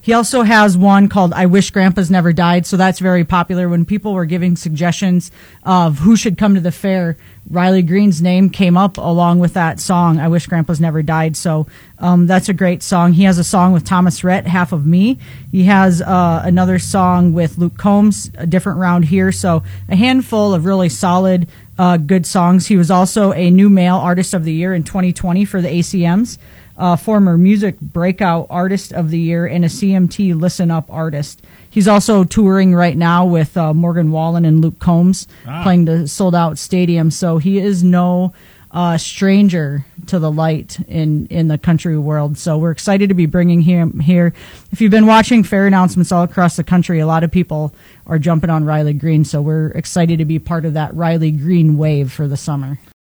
He also has one called I Wish Grandpa's Never Died, so that's very popular. When people were giving suggestions of who should come to the fair, Riley Green's name came up along with that song, I Wish Grandpa's Never Died. So that's a great song. He has a song with Thomas Rhett, Half of Me. He has another song with Luke Combs, A Different Round Here. So a handful of really solid, good songs. He was also a New Male Artist of the Year in 2020 for the ACMs. Former Music Breakout Artist of the Year and a CMT Listen Up Artist. He's also touring right now with Morgan Wallen and Luke Combs, playing the sold-out stadium. So he is no stranger to the light in the country world. So we're excited to be bringing him here. If you've been watching fair announcements all across the country, a lot of people are jumping on Riley Green. So we're excited to be part of that Riley Green wave for the summer.